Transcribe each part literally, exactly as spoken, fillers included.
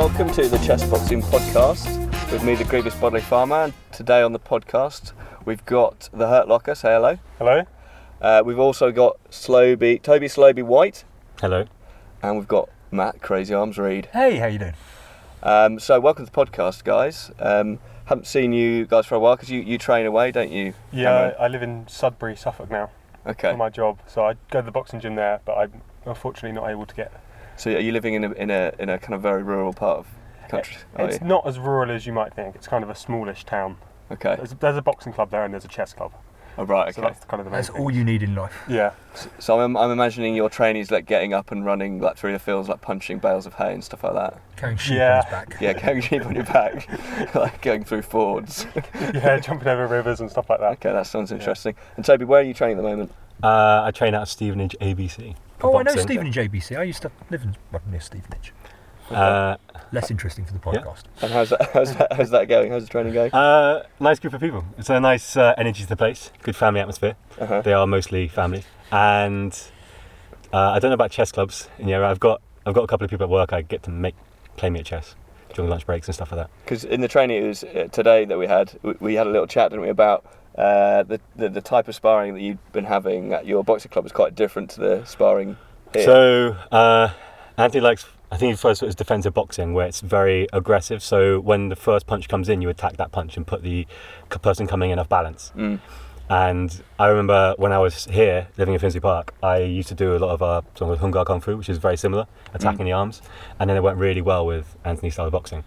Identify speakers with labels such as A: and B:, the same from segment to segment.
A: welcome to the Chess Boxing Podcast with me, the Grievous Bodily Farmer. And today on the podcast, we've got the Hurt Locker. Say hello.
B: Hello.
A: Uh, we've also got Sloby, Toby Sloby White.
C: Hello.
A: And we've got Matt Crazy Arms Reed.
D: Hey, how you doing?
A: Um, so welcome to the podcast, guys. Um, haven't seen you guys for a while because you, you train away, don't you?
B: Yeah,
A: Cameron?
B: I live in Sudbury, Suffolk now.
A: Okay.
B: For my job, so I go to the boxing gym there, but I'm unfortunately not able to get.
A: So are you living in a in a in a kind of very rural part of the country?
B: It, it's not as rural as you might think. It's kind of a smallish town.
A: Okay.
B: There's, there's a boxing club there and there's a chess club.
A: Oh right.
B: So
A: Okay.
B: that's kind of the main
D: That's
B: thing.
D: all you need in life.
B: Yeah.
A: So I'm I'm imagining your trainees like getting up and running like through the fields, like punching bales of hay and stuff like that.
D: Carrying sheep
B: Yeah.
D: on his back.
A: Yeah, carrying sheep on your back, like going through fords.
B: Yeah, jumping over rivers and stuff like that.
A: Okay, that sounds interesting. And Toby, where are you training at the moment?
C: Uh, I train out of Stevenage A B C. for
D: Oh, I know
C: boxing.
D: Stevenage A B C. I used to live in well, near Stevenage.
C: Uh,
D: Less interesting for the
C: Yeah.
D: podcast.
A: And how's that? How's that? How's that going? How's the training going?
C: uh, nice group of people. It's a nice uh, energy to the place. Good family atmosphere.
A: Uh-huh.
C: They are mostly family. And uh, I don't know about chess clubs. And, yeah, I've got I've got a couple of people at work I get to make play me at chess during lunch breaks and stuff like that.
A: Because in the training it was uh, today that we had, we, we had a little chat, didn't we, about uh, the, the the type of sparring that you've been having at your boxing club is quite different to the sparring here.
C: So uh, Anthony likes. I think he refers to it as defensive boxing, where it's very aggressive. So when the first punch comes in, you attack that punch and put the c- person coming in off balance.
A: Mm.
C: And I remember when I was here, living in Finsbury Park, I used to do a lot of uh, sort of Hung Gar Kung Fu, which is very similar, attacking
A: Mm.
C: the arms. And then it went really well with Anthony's style of boxing.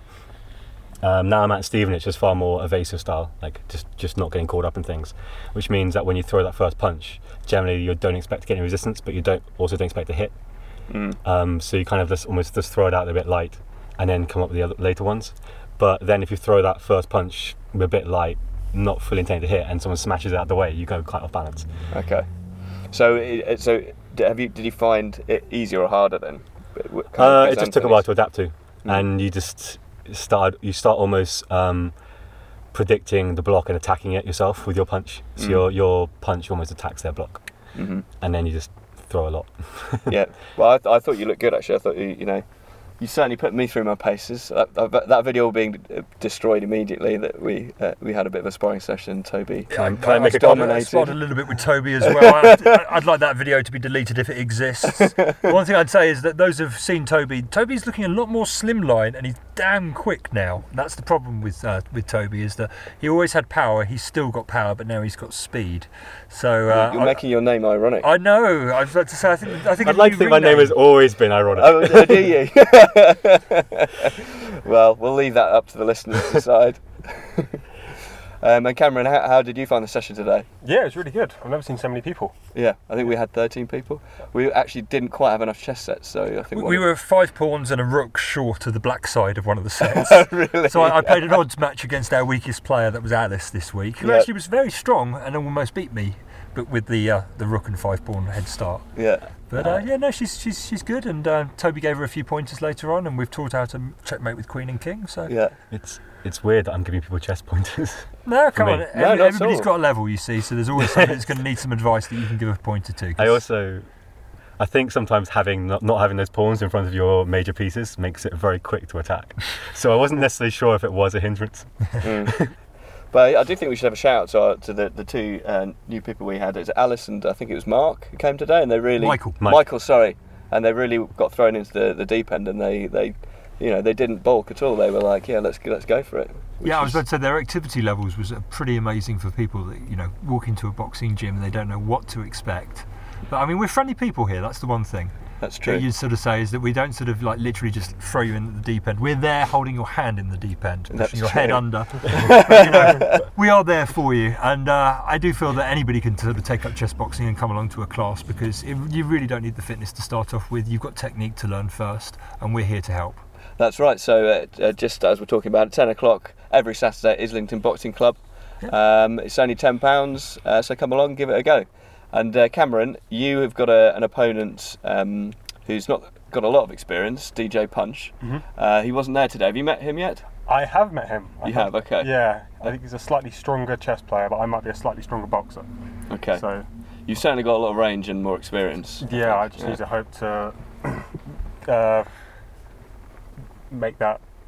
C: Um, now I'm at Stevenage, it's far more evasive style, like just, just not getting caught up in things, which means that when you throw that first punch, generally you don't expect to get any resistance, but you don't also don't expect to hit.
A: Mm.
C: Um, so you kind of just almost just throw it out a bit light and then come up with the other later ones. But then if you throw that first punch a bit light, not fully intended to hit, and someone smashes it out of the way, you go quite off balance.
A: Okay. So it, so d- have you? Did you find it easier or harder then? Kind of
C: Uh,
A: because
C: it just took a while
A: Anthony's-
C: to adapt to,
A: Mm.
C: and you just start you start almost um, predicting the block and attacking it yourself with your punch. So
A: Mm.
C: your your punch almost attacks their block,
A: Mhm.
C: and then you just throw a lot.
A: Yeah. Well, I, th- I thought you looked good actually. I thought you, you know, you certainly put me through my paces. That, that, that video being uh, destroyed immediately. That we uh, we had a bit of a sparring session. Toby.
C: Can I- can I make a
D: sparred-
A: comment?
D: I sparred a little bit with Toby as well. I, I'd like that video to be deleted if it exists. One thing I'd say is that those who've seen Toby, Toby's looking a lot more slimline and he's damn quick now. That's the problem with uh, with Toby, is that he always had power. He's still got power, but now he's got speed. So uh,
A: You're
D: I,
A: making your name ironic.
D: I know. I was about to say. I think. I think.
C: I'd
D: a
C: like
D: new
C: to think my name
D: rename-
C: has always been ironic.
A: Oh, uh, do you? Well, we'll leave that up to the listeners to decide. um, and Cameron, how, how did you find the session today?
B: Yeah, it's really good. I've never seen so many people.
A: Yeah, I think we had thirteen people. We actually didn't quite have enough chess sets, so I think
D: We,
A: one
D: we
A: of-
D: were five pawns and a rook short of the black side of one of the sets.
A: really.
D: So I, I played an odds match against our weakest player, that was Alice this week, who
A: Yeah.
D: actually was very strong and almost beat me, but with the uh, the rook and five pawn head start.
A: Yeah.
D: But uh, yeah, no, she's she's she's good, and uh, Toby gave her a few pointers later on, and we've taught how to checkmate with queen and king. So
A: Yeah.
C: It's it's weird that I'm giving people chess pointers.
D: no, come
C: me.
D: on,
C: No,
D: every-
A: not at
D: everybody's
A: all.
D: got a level, you see. So there's always somebody that's going to need some advice that you can give a pointer to. 'cause-
C: I also, I think sometimes having not, not having those pawns in front of your major pieces makes it very quick to attack. So I wasn't necessarily sure if it was a hindrance.
A: Mm. But I do think we should have a shout out to, our, to the, the two uh, new people we had. It's Alice and I think it was Mark who came today, and they really
D: Michael.
C: Mike.
A: Michael, sorry, and they really got thrown into the, the deep end, and they, they, you know, they didn't balk at all. They were like, yeah, let's let's go for it. which
D: Yeah, I was
A: is-
D: about to say their activity levels was uh, pretty amazing for people that, you know, walk into a boxing gym and they don't know what to expect. But I mean, we're friendly people here. That's the one thing.
A: That's true.
D: That you'd sort of say is that we don't sort of like literally just throw you into the deep end. We're there holding your hand in the deep end, pushing
A: That's
D: your head
A: true.
D: under. But, you know, we are there for you, and uh, I do feel that anybody can sort of take up chess boxing and come along to a class, because it, you really don't need the fitness to start off with. You've got technique to learn first, and we're here to help.
A: That's right. So uh, uh, just as we're talking about, at ten o'clock every Saturday at Islington Boxing Club. Um, it's only ten pounds, uh, so come along, give it a go. And uh, Cameron, you have got a, an opponent um, who's not got a lot of experience, D J Punch.
B: Mm-hmm.
A: Uh, he wasn't there today. Have you met him yet?
B: I have met him. I
A: You
B: think-
A: have, okay.
B: Yeah, I think he's a slightly stronger chess player, but I might be a slightly stronger boxer.
A: Okay.
B: So
A: You've certainly got a lot of range and more experience.
B: yeah, I just
A: Yeah.
B: need to hope to uh, make that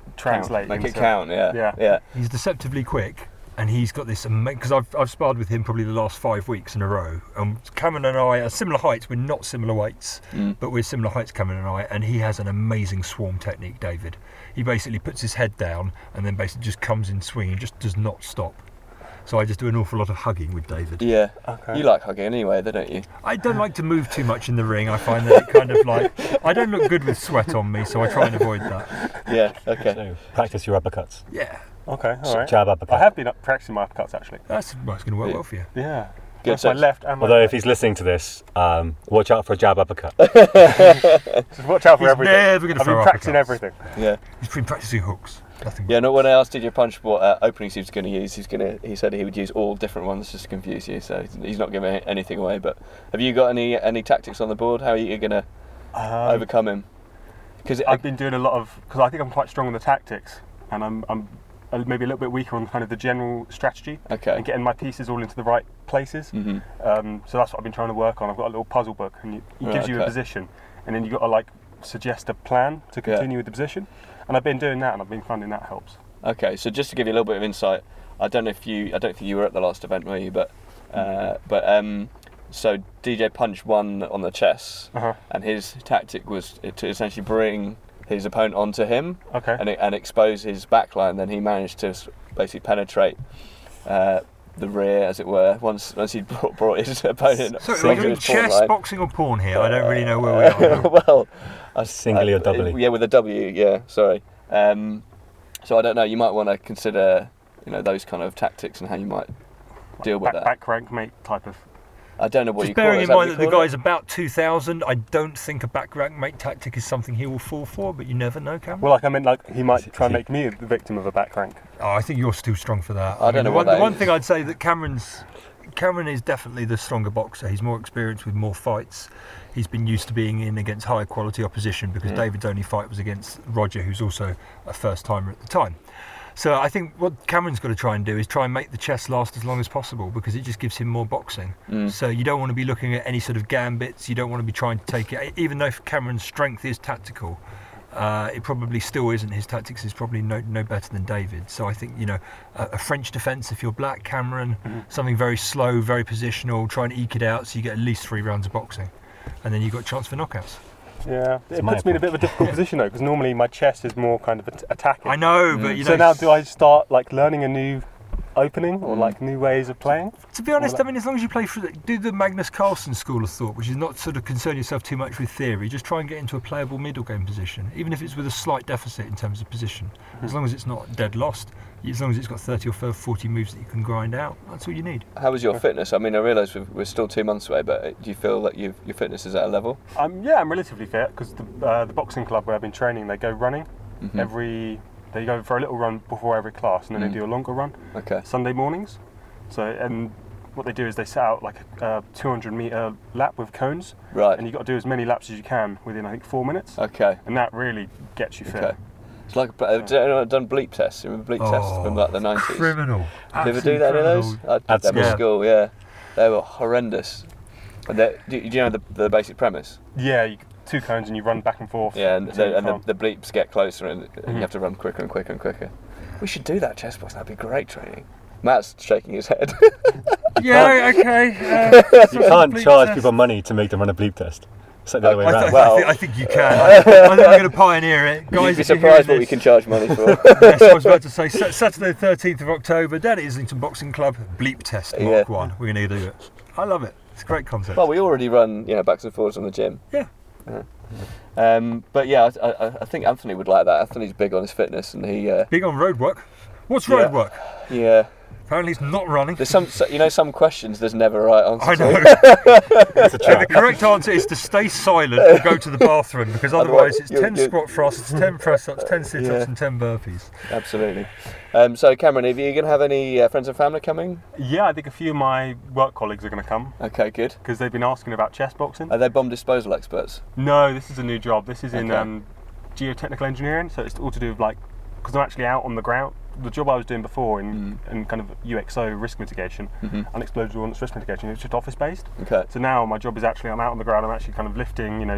B: translate.
A: Make it
B: into-
A: count. Yeah.
B: Yeah.
A: Yeah.
D: He's deceptively quick, and he's got this amazing. Because I've I've sparred with him probably the last five weeks in a row. Um, Cameron and I are similar heights. We're not similar weights,
A: Mm.
D: but we're similar heights, Cameron and I. And he has an amazing swarm technique, David. He basically puts his head down and then basically just comes in swinging, just does not stop. So I just do an awful lot of hugging with David.
A: Yeah.
B: Okay.
A: You like hugging anyway, though, don't you?
D: I don't like to move too much in the ring. I find that it kind of like I don't look good with sweat on me, so I try and avoid that.
A: Yeah. Okay.
C: So practice your uppercuts.
D: Yeah,
B: Okay, all right.
C: Jab uppercut.
B: I have been up practicing my uppercuts actually.
D: that's, well, it's going to work
A: Yeah.
D: well for you.
B: Yeah.
A: Good,
B: Both
A: so-
B: my left and my
C: Although
B: right.
C: if he's listening to this, um, watch out for a jab uppercut.
B: Just watch out for
D: He's
B: everything.
D: never gonna
B: I've
D: throw
B: been practicing
D: uppercuts.
B: everything.
A: Yeah.
D: He's been practicing hooks. Nothing.
A: Yeah. No. When I asked D J Punch what uh, openings he was going to use, he's going to. He said he would use all different ones just to confuse you. So he's- he's not giving anything away. But have you got any any tactics on the board? How are you going to
B: Um,
A: overcome him? Because
B: I've been doing a lot of because I think I'm quite strong on the tactics, and I'm I'm a- maybe a little bit weaker on kind of the general strategy
A: okay.
B: and getting my pieces all into the right places.
A: hmm
B: Um, so that's what I've been trying to work on. I've got a little puzzle book, and it, it
A: Right,
B: gives you
A: okay.
B: a position, and then you got to like suggest a plan to
A: Yeah.
B: continue with the position. And I've been doing that, and I've been finding that helps.
A: Okay, so just to give you a little bit of insight, I don't know if you, I don't think you were at the last event, were you? But, uh, but um, so D J Punch won on the chess,
B: Uh-huh.
A: and his tactic was to essentially bring his opponent onto him
B: Okay.
A: and and expose his backline. Then he managed to s- basically penetrate uh, the rear, as it were, once once he brought, brought his opponent.
D: So are we
A: onto
D: doing
A: his pawn
D: chess,
A: line.
D: boxing, or porn here? I don't really know where we are. now.
A: well, I,
C: Singly
A: I-
C: or doubly?
A: Yeah, with a W. Yeah, sorry. Um, so I don't know. You might want to consider, you know, those kind of tactics and how you might deal with
B: back,
A: that.
B: back rank mate type of.
A: I don't know what
D: Just
A: you call
D: bearing
A: it.
D: in
A: Is that what
D: mind
A: you
D: that the
A: call it?
D: guy's about two thousand, I don't think a back rank mate tactic is something he will fall for, but you never know, Cameron.
B: Well, like I meant, like he might
C: Is
B: try and
C: he-
B: make me the victim of a back rank.
D: Oh, I think you're too strong for that.
A: I don't know
D: the
A: what
D: one, the
A: that
D: one
A: is.
D: thing I'd say that Cameron's Cameron is definitely the stronger boxer. He's more experienced with more fights. He's been used to being in against higher quality opposition because
A: Mm.
D: David's only fight was against Roger, who's also a first timer at the time. So I think what Cameron's got to try and do is try and make the chess last as long as possible because it just gives him more boxing.
A: Mm.
D: So you don't want to be looking at any sort of gambits. You don't want to be trying to take it. Even though Cameron's strength is tactical, uh, it probably still isn't. His tactics is probably no no better than David. So I think you know a, a French defence if you're black, Cameron,
B: Mm-hmm.
D: something very slow, very positional, try and eke it out so you get at least three rounds of boxing, and then you've got a chance for knockouts.
B: Yeah, it
C: my
B: puts me in a bit of a difficult position though, because normally my chess is more kind of at- attacking.
D: I know,
A: Mm.
D: but you know.
B: So now, do I start like learning a new opening or
A: Mm.
B: like new ways of playing?
D: To be honest,
B: Well,
D: I mean, as long as you play for the, do the Magnus Carlsen school of thought, which is not sort of concern yourself too much with theory, just try and get into a playable middle game position, even if it's with a slight deficit in terms of position. As long as it's not dead lost, as long as it's got thirty or forty moves that you can grind out, that's all you need.
A: How was your fitness? I mean, I realise we're, we're still two months away, but do you feel that you've, your fitness is at a level?
B: Um, yeah, I'm relatively fit because the, uh, the boxing club where I've been training, they go running
A: Mhm.
B: every. They go for a little run before every class, and then
A: Mm.
B: they do a longer run
A: Okay.
B: Sunday mornings. So and what they do is they set out like a two hundred meter lap with cones,
A: Right.
B: and you've got to do as many laps as you can within I think four minutes,
A: Okay.
B: and that really gets you fit.
A: Okay. It's like a, have anyone done bleep tests? Remember bleep tests from like the nineties?
D: Criminal.
A: Did you ever do that in those? I did
C: At
A: them at
D: school.
A: school, yeah. They were horrendous. And they- do, do you know the, the basic premise?
B: Yeah, you, two cones and you run back and forth.
A: Yeah, and,
B: until
A: the,
B: you
A: and the,
B: can't.
A: the bleeps get closer and, and
B: Mhm.
A: you have to run quicker and quicker and quicker. We should do that chess box, that'd be great training. Matt's shaking his head.
D: Yeah, okay. Uh,
C: You can't charge people money to make them run a bleep test. It's like the other way
D: I,
C: around.
D: th-
A: Well-
D: I, think, I think you can. I, I think I'm going to pioneer it. Guys,
A: You'd be
D: if you're
A: surprised what
D: hearing
A: we
D: this-
A: can charge money for.
D: Yes, I was about to say Sa- Saturday the thirteenth of October down at Islington Boxing Club, bleep test mark
A: Yeah.
D: one. We're going to do it. I love it. It's a great concept.
A: Well, we already run, you know, backs and forwards on the gym.
D: Yeah.
A: Yeah. Um, but yeah, I, I, I think Anthony would like that. Anthony's big on his fitness, and he, uh,
D: Big on road work. What's
A: Yeah.
D: road work?
A: yeah.
D: Apparently it's not running.
A: There's some, so- you know, some questions. There's never a right answer.
D: I
A: to.
D: know.
C: It's a
D: So the
C: trap.
D: correct answer is to stay silent and go to the bathroom because otherwise it's
A: You're-
D: ten
A: you're-
D: squat thrusts, ten press ups, ten sit ups,
A: Yeah.
D: and ten burpees.
A: Absolutely. Um, so, Cameron, are you going to have any uh, friends and family coming?
B: Yeah, I think a few of my work colleagues are going to come
A: Okay, good.
B: because they've been asking about chess boxing.
A: Are they bomb disposal experts?
B: No, this is a new job. This is in
A: Okay.
B: um, geotechnical engineering, so it's all to do with like, because I'm actually out on the ground. The job I was doing before in, in kind of U X O risk mitigation,
A: Mhm.
B: unexploded ordnance risk mitigation, it was just office based.
A: Okay.
B: So now my job is actually I'm out on the ground. I'm actually kind of lifting, you know,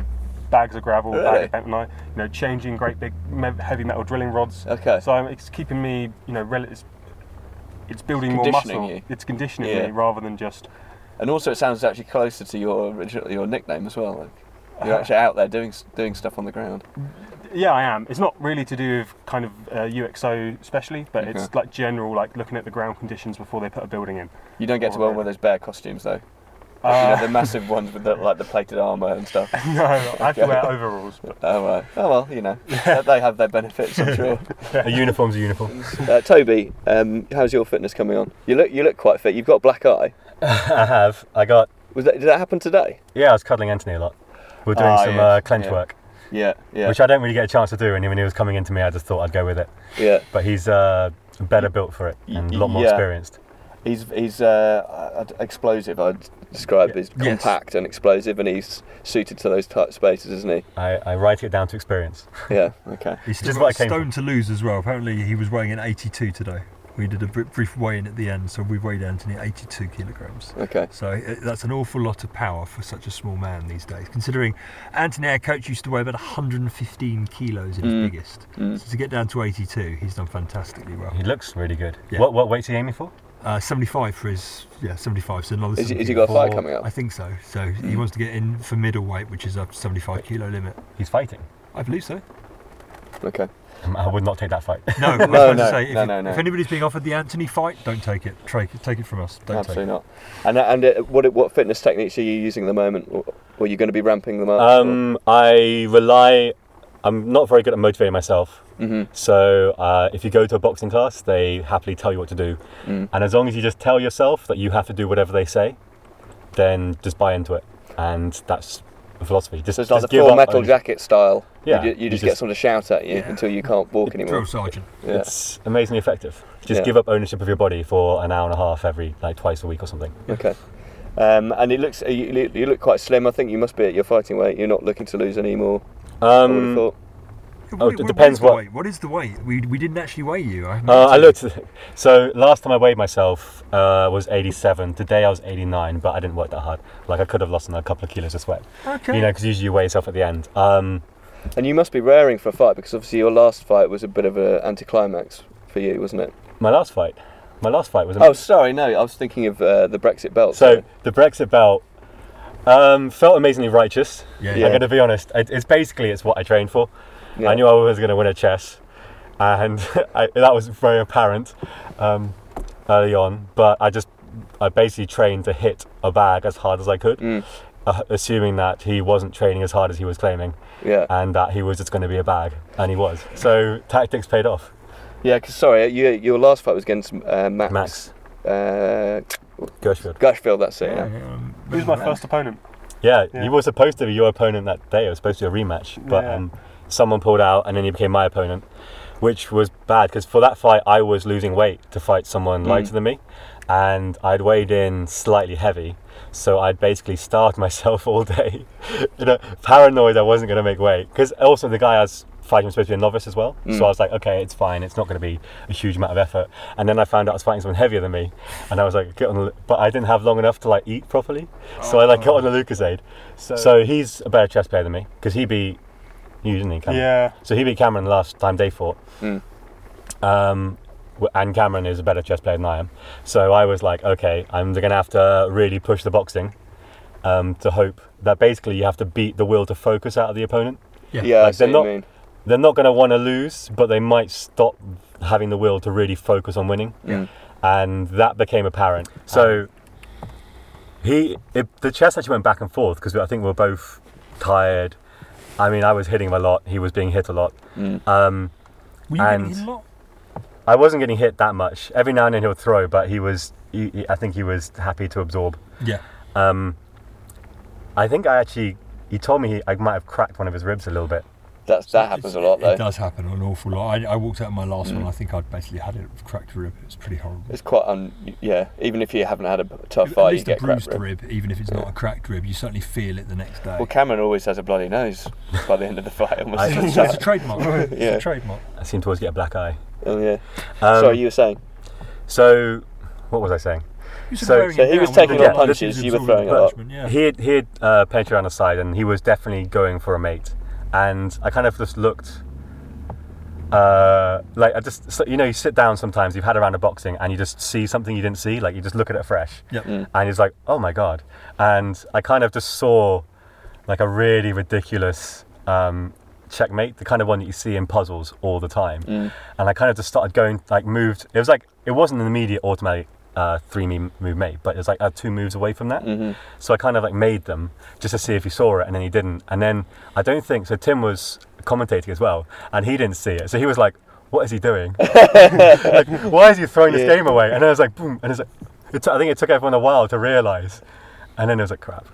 B: bags of gravel,
A: Really?
B: bag of bentonite, you know, changing great big me- heavy metal drilling rods.
A: Okay.
B: So I'm, it's keeping me, you know, rel- it's, it's building more
A: Conditioning
B: muscle.
A: you.
B: It's conditioning
A: Yeah.
B: me rather than just.
A: And also, it sounds actually closer to your original your nickname as well. Like you're
B: Uh,
A: actually out there doing s- doing stuff on the ground.
B: Yeah, I am. It's not really to do with kind of uh, U X O especially, but it's
A: Okay.
B: like general, like looking at the ground conditions before they put a building in.
A: You don't get to
B: Or-
A: wear one of those bear costumes though. you
B: Uh,
A: know, the massive ones with the, like the plated armour and stuff.
B: no, I have to wear overalls. But
A: Oh right. Oh well, you know, they- they have their benefits, I'm sure.
C: A uniform's a uniform.
A: Uh, Toby, um, how's your fitness coming on? You look you look quite fit. You've got a black eye.
C: I have. I got.
A: Was that did that happen today?
C: Yeah, I was cuddling Anthony a lot. We're doing
A: Ah,
C: some
A: yes,
C: uh, clench
A: yeah.
C: work,
A: Yeah, yeah,
C: which I don't really get a chance to do. And when he was coming into me, I just thought I'd go with it.
A: yeah.
C: But he's uh, better built for it and a lot more
A: Yeah.
C: experienced.
A: He's he's uh, I'd- explosive. I'd describe
C: Yeah.
A: as
D: Yes.
A: compact and explosive, and he's suited to those tight spaces, isn't he?
C: I, I write it down to experience.
A: Yeah. Okay.
D: He's still
C: Just
D: got
C: what
D: a
C: I came
D: stone to lose as well. Apparently, he was weighing in eighty-two today. We did a br- brief weigh-in at the end, so we weighed Anthony at eighty-two kilograms.
A: Okay.
D: So uh, that's an awful lot of power for such a small man these days. Considering Anthony, our coach, used to weigh about one hundred fifteen kilos at his
A: Mm.
D: biggest.
A: Mm.
D: So to get down to eighty-two, he's done fantastically well.
C: He looks really good.
D: Yeah.
C: What what weight's he aiming for?
D: Uh, seventy-five for his, yeah, seventy-five. So another.
A: Is, he- has
D: seventy
A: he got a fight
C: for-
A: coming up?
D: I think so. So he
A: Mm.
D: wants to get in for middleweight, which is a seventy-five kilo limit.
C: He's fighting.
D: I believe so.
A: Okay.
C: Um, I would not take that fight.
D: No, I was
A: No,
D: about
A: no,
D: to say, if,
A: no,
D: you-
A: no, no.
D: if anybody's being offered the Anthony fight, don't take it. Take it, take it from us. Don't
A: Absolutely
D: take it.
A: not. And and uh, what what fitness techniques are you using at the moment? Or, or are you going to be ramping them up?
C: Um, I rely. I'm not very good at motivating myself.
A: hmm
C: So uh, if you go to a boxing class, they happily tell you what to do,
A: Mm.
C: and as long as you just tell yourself that you have to do whatever they say, then just buy into it, and that's the philosophy. Just,
A: So it's like
C: just
A: the
C: give
A: full
C: up
A: metal
C: ownership.
A: jacket style.
C: Yeah,
A: You, ju- you
C: you
A: just get
C: just-
A: someone to shout at you
D: Yeah.
A: until you can't walk anymore.
D: Drill sergeant.
A: Yeah.
C: It's amazingly effective. Just
A: Yeah.
C: give up ownership of your body for an hour and a half every, like twice a week or something.
A: Okay. Um, and it looks you, you you look quite slim. I think you must be at your fighting weight. You're not looking to lose any more. I would have
C: Um,
A: thought.
C: Oh,
D: What-
C: it
D: what
C: depends
D: is the
C: what-
D: weight? What is the weight? We, we didn't actually weigh you. I, haven't
C: Uh, I
D: looked
C: looked. So last time I weighed myself uh, was eighty-seven. Today I was eighty-nine, but I didn't work that hard. Like I could have lost a couple of kilos of sweat.
D: Okay.
C: You know, because usually you weigh yourself at the end. Um,
A: And you must be raring for a fight because obviously your last fight was a bit of an anticlimax for you, wasn't it?
C: my last fight. My last fight was.
A: Oh, sorry, no. I was thinking of uh, the Brexit belt.
C: So the Brexit belt um, felt amazingly righteous.
D: Yeah.
A: Yeah.
C: I'm going to be honest. It, it's basically it's what I trained for.
A: Yeah.
C: I knew I was going to win a chess, and I, that was very apparent um, early on. But I just I basically trained to hit a bag as hard as I could,
A: Mm,
C: uh, assuming that he wasn't training as hard as he was claiming,
A: yeah.
C: and that he was just going to be a bag, and he was. So tactics paid off.
A: Yeah, because sorry, you, your last fight was against uh, Max.
C: Max
A: Uh,
C: Gershfield.
A: Gushfield, that's it.
D: Yeah,
A: Yeah.
D: yeah, um,
B: Who's my first opponent?
C: Yeah,
B: Yeah.
C: he was supposed to be your opponent that day. It was supposed to be a rematch, but
B: Yeah.
C: um, someone pulled out, and then he became my opponent, which was bad because for that fight I was losing weight to fight someone
A: Mm.
C: lighter than me, and I'd weighed in slightly heavy, so I'd basically starved myself all day, you know, paranoid I wasn't going to make weight. Because also the guy I was fighting was supposed to be a novice as well,
A: Mm.
C: so I was like, okay, it's fine, it's not going to be a huge amount of effort. And then I found out I was fighting someone heavier than me, and I was like, get on the, but I didn't have long enough to like eat properly, so I like got on the Lucasade.
B: So,
C: So he's a better chess player than me because he beat you, didn't he, Cameron?
B: yeah,
C: So he beat Cameron the last time they fought.
A: Mm.
C: Um, w- and Cameron is a better chess player than I am. So I was like, okay, I'm going to have to really push the boxing um, to hope that basically you have to beat the will to focus out of the opponent.
D: Yeah.
A: Yeah, I
C: Like,
A: see
C: they're
A: what
C: not-
A: you mean.
C: They're not going to want to lose, but they might stop having the will to really focus on winning.
A: Mm.
C: And that became apparent. So he, it, the chess actually went back and forth because I think we were both tired. I mean, I was hitting him a lot. He was being hit a lot.
A: Mm.
C: Um,
D: Were you
C: and-
D: getting hit a lot?
C: I wasn't getting hit that much. Every now and then he'll throw, but he was. He, he- I think he was happy to absorb.
D: Yeah.
C: Um, I think I actually. He told me he, I might have cracked one of his ribs a little bit.
A: That's, that happens a lot,
D: It
A: though.
D: does happen an awful lot. I, I walked out of my last
A: Mm.
D: one. I think I'd basically had it cracked rib. It's pretty horrible.
A: It's quite un. Yeah, even if you haven't had a tough
D: At
A: fight, you
D: least a
A: get cracked
D: bruised
A: rib.
D: rib, even if it's not a cracked rib, you certainly feel it the next day.
A: Well, Cameron always has a bloody nose by the end of the fight. Almost.
C: I-
D: it's, it's a trademark. It's
A: Yeah.
D: a trademark.
C: I seem to always get a black eye.
A: Oh yeah.
C: Um,
A: Sorry, you were saying.
C: So, what was I saying?
D: You're
C: So-
D: wearing
A: so
D: it
A: he
D: now
A: was
D: with
A: taking
D: the
C: a lot of
D: punches,
A: punches, you were
D: absorbing
A: throwing a lot.
D: punishment, Yeah.
C: He had, he had uh, painted around the side, and he was definitely going for a mate. And I kind of just looked, uh, like I just, so, you know, you sit down sometimes. You've had a round of boxing, and you just see something you didn't see. Like you just look at it fresh,
D: Yep.
A: Mm.
C: and he's like, "Oh my god!" And I kind of just saw like a really ridiculous um, checkmate, the kind of one that you see in puzzles all the time.
A: Mm.
C: And I kind of just started going, like moved. It was like it wasn't an immediate automatic uh, three move mate, but it was like uh, two moves away from that.
A: Mm-hmm.
C: So I kind of like made them just to see if he saw it, and then he didn't. And then I don't think so. Tim was commentating as well, and he didn't see it. So he was like, "What is he doing? Like, why is he throwing this
A: Yeah.
C: game away?" And then I was like, "Boom!" And it's like, it t- I think it took everyone a while to realise. And then it was like, "Crap."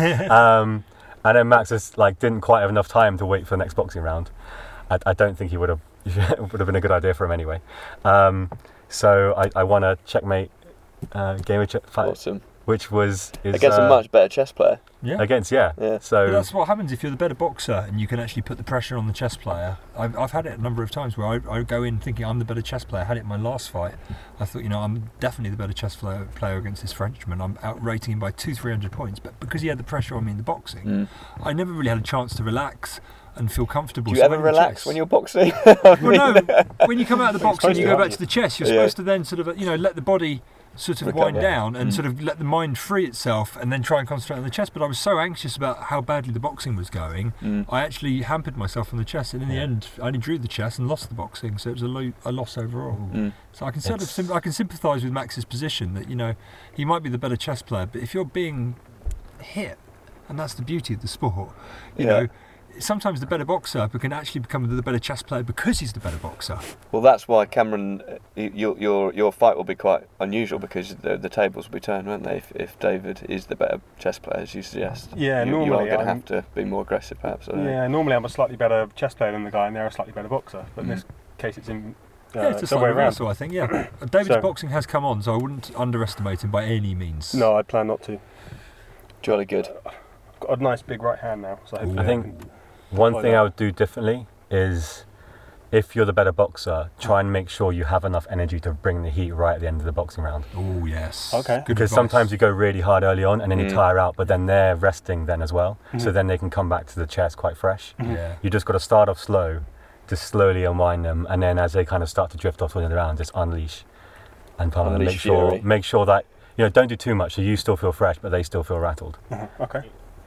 C: um, and then Max just like didn't quite have enough time to wait for the next boxing round. I, I don't think he would have would have been a good idea for him anyway. Um, so I, I won a checkmate uh, game of ch- fight,
A: Awesome.
C: which was is,
A: Against
C: uh,
A: a much better chess player.
D: Yeah.
C: against yeah.
A: Yeah.
D: But
C: So
D: that's what happens if you're the better boxer and you can actually put the pressure on the chess player. I've, I've had it a number of times where I, I go in thinking I'm the better chess player. I had it in my last fight. I thought, you know, I'm definitely the better chess player, player against this Frenchman. I'm outrating him by two, three hundred points. But because he had the pressure on me in the boxing,
A: Mm.
D: I never really had a chance to relax and feel comfortable.
A: Do you
D: So
A: ever
D: when in
A: relax
D: chess-
A: when you're boxing?
D: Well, no. When you come out of the
B: You're
D: boxing,
B: supposed
D: you
B: to,
D: go back
B: aren't
D: to the chess. You're
A: Yeah.
D: supposed to then sort of, you know, let the body sort of
A: Recover.
D: wind down and
A: Mm.
D: sort of let the mind free itself and then try and concentrate on the chess. But I was so anxious about how badly the boxing was going,
A: Mm.
D: I actually hampered myself on the chess, and in the
C: Yeah.
D: end, I only drew the chess and lost the boxing. So it was a, lo- a loss overall.
A: Mm.
D: So I can sort of
C: It's-
D: sym- I can sympathise with Max's position that, you know, he might be the better chess player, but if you're being hit, and that's the beauty of the sport, you
A: Yeah.
D: know. Sometimes the better boxer can actually become the better chess player because he's the better boxer.
A: Well, that's why Cameron, uh, y- your your your fight will be quite unusual because the the tables will be turned, won't they? If, if David is the better chess player, as you suggest.
B: Yeah,
A: you, you are
B: normally
A: going to
B: I'm-
A: have to be more aggressive, perhaps. I don't know.
B: Yeah, normally I'm a slightly better chess player than the guy, and they're a slightly better boxer. But in
A: Mm.
B: this case, it's in uh,
D: Yeah, it's a
B: the
D: slight
B: way around.
D: reversal, I think. Yeah, David's
B: So-
D: boxing has come on, so I wouldn't underestimate him by any means.
B: No, I plan not to.
A: Jolly good.
B: Got a nice big right hand now, so hopefully
C: I think
B: can-
C: one
B: Like
C: thing
B: that.
C: I would do differently is, if you're the better boxer, try and make sure you have enough energy to bring the heat right at the end of the boxing round.
D: Oh yes.
B: Okay.
D: Good
C: Because
D: advice.
C: sometimes you go really hard early on and then
A: Mm.
C: you tire out, but then they're resting then as well. So
B: Mhm.
C: then they can come back to the chess quite fresh.
B: Mhm.
D: Yeah.
C: You just got to start off slow, just slowly unwind them, and then as they kind of start to drift off the end of the round, just unleash and kind of
A: Unleash
C: make sure
A: fury.
C: make sure that you know don't do too much so you still feel fresh, but they still feel rattled.
B: Mhm. Okay.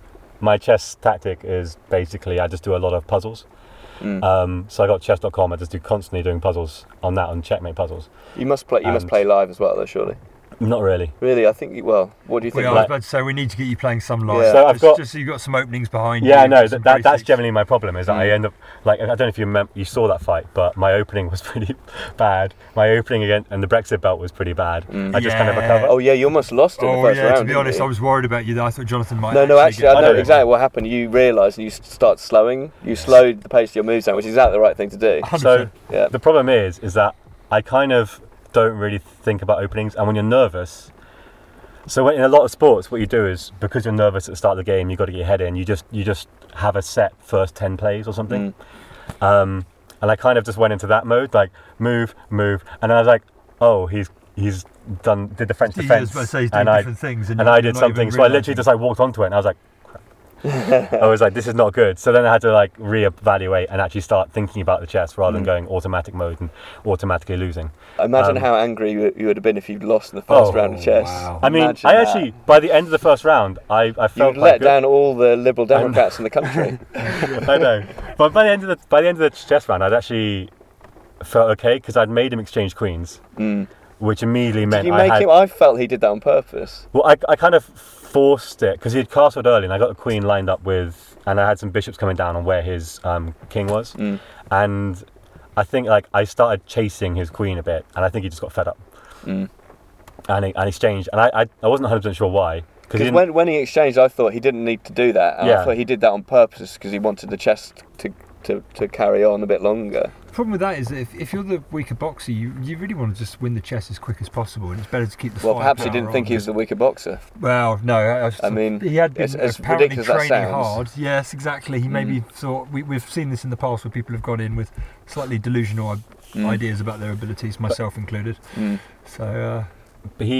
C: My chess tactic is basically I just do a lot of puzzles.
A: Mm.
C: Um, so I got chess dot com. I just do constantly doing puzzles on that, on checkmate puzzles.
A: You must play. You must
C: and-
A: play live as well, though, surely.
C: Not really.
A: Really, I think. You, well, what do you think?
D: Well, I
A: of
D: was
C: like-
D: about to say we need to get you playing some live.
A: Yeah.
C: So I've
D: just,
C: got-
D: just so you've got some openings behind you.
C: Yeah, no,
D: some
C: that, that that's
D: basics.
C: generally my problem is that I
A: Mm.
C: end up like I don't know if you remember you saw that fight, but my opening was pretty bad. My opening again and the Brexit belt was pretty bad.
A: Mm.
C: I just kind of
D: Yeah.
C: recovered.
A: Oh yeah, you almost lost in
D: Oh
A: the first
D: yeah,
A: round.
D: to be
A: didn't
D: honest,
A: you?
D: I was worried about you there. I thought Jonathan might.
A: No, no, actually,
D: get
A: I know
C: I know.
A: exactly what happened. You realised and you s- start slowing. You slowed the pace of your moves down, which is exactly the right thing to do.
D: one hundred
C: So
D: percent.
A: Yeah.
C: the problem is, is that I kind of don't really think about openings, and when you're nervous. So when, in a lot of sports, what you do is because you're nervous at the start of the game, you got to get your head in. You just you just have a set first ten plays or something.
A: Mm.
C: Um, and I kind of just went into that mode, like move, move, and then I was like, oh, he's he's done did the French
D: He
C: defense,
D: was about to say he's doing
C: and I
D: different things, and,
C: and
D: you're
C: I did
D: not
C: something.
D: even
C: So I literally
D: realising.
C: just like walked onto it, and I was like, crap. I was like, this is not good. So then I had to like reevaluate and actually start thinking about the chess rather than
A: Mm.
C: going automatic mode and automatically losing.
A: Imagine
C: Um,
A: how angry you, you would have been if you'd lost in the first
C: Oh,
A: round of chess.
D: wow.
C: I mean,
A: Imagine
C: I
A: that.
C: actually by the end of the first round, I I
A: You
C: felt
A: would
C: quite
A: let
C: good.
A: down all the Liberal Democrats in the country.
C: I know, but by the end of the by the end of the chess round, I'd actually felt okay because I'd made him exchange queens,
A: Mm.
C: which immediately meant
A: Did you
C: I
A: make
C: had.
A: him? I felt he did that on purpose.
C: Well, I, I kind of forced it because he had castled early, and I got the queen lined up with, and I had some bishops coming down on where his um, king was,
A: Mm.
C: and I think like I started chasing his queen a bit, and I think he just got fed up,
A: Mm.
C: and he, and he changed, and I I, I wasn't one hundred percent sure why because
A: Because when, when he exchanged, I thought he didn't need to do that. And
C: Yeah.
A: I thought he did that on purpose because he wanted the chess to, to, to carry on a bit longer.
D: The problem with that is that if, if you're the weaker boxer, you, you really want to just win the chess as quick as possible, and it's better to keep the
A: Well, perhaps he
D: firepower
A: didn't think
D: on.
A: he was the weaker boxer.
D: Well, no, I, I,
A: I mean,
D: he had been
A: as- as
D: apparently
A: ridiculous as that
D: training
A: sounds.
D: hard. Yes, exactly. He maybe thought we, we've seen this in the past where people have gone in with slightly delusional
A: Mm.
D: ideas about their abilities, myself included.
A: Mm.
D: So uh,
C: he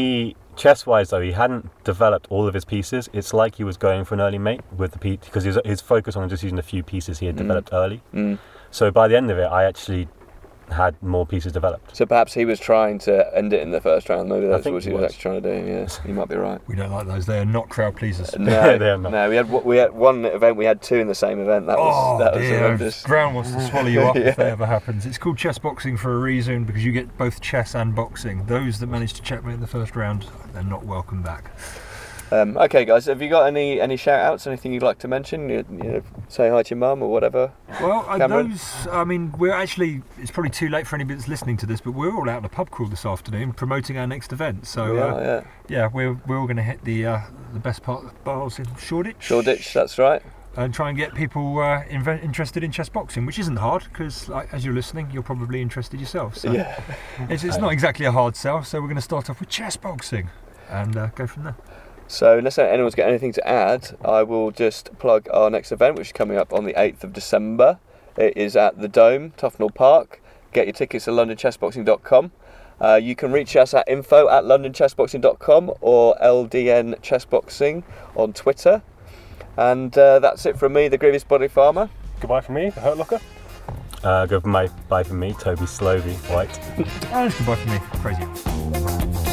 C: chess-wise though, he hadn't developed all of his pieces. It's like he was going for an early mate with the piece because his his focus on just using the few pieces he had developed early.
A: Mm.
C: So by the end of it, I actually had more pieces developed.
A: So perhaps he was trying to end it in the first round. Maybe that's
C: think
A: what he
C: he
A: was
C: was.
A: actually trying to do. Yeah, you might be right.
D: We don't like those. They are not crowd pleasers.
A: No,
C: They are not.
A: no. We had we had one event. We had two in the same event. That was
D: Oh
A: that was
D: dear,
A: horrendous.
D: ground wants to swallow you up
A: Yeah.
D: if that ever happens. It's called chess boxing for a reason because you get both chess and boxing. Those that manage to checkmate in the first round, they're not welcome back.
A: Um, okay, guys, have you got any any shout outs? Anything you'd like to mention? You, you know, say hi to your mum or whatever.
D: Well, uh,
A: Cameron?
D: those, I mean, we're actually, it's probably too late for anybody that's listening to this, but we're all out in a pub crawl this afternoon promoting our next event. So,
A: Yeah,
D: uh,
A: yeah.
D: yeah, we're, we're all going to hit the uh, the best part of the bars in Shoreditch.
A: Shoreditch, that's right.
D: And try and get people uh, inve- interested in chess boxing, which isn't hard because, like, as you're listening, you're probably interested yourself. So
A: Yeah.
D: it's, it's not exactly a hard sell. So we're going to start off with chess boxing and uh, go from there.
A: So unless anyone's got anything to add, I will just plug our next event, which is coming up on the eighth of December. It is at the Dome, Tufnell Park. Get your tickets at london chess boxing dot com. Uh, you can reach us at info at london chess boxing dot com or L D N Chessboxing on Twitter. And uh, that's it from me, the Grievous Body Farmer.
B: Goodbye from me, the Hurt Locker.
C: Uh, go for my bye from me, Toby Slovey White.
D: And goodbye from me, Crazy.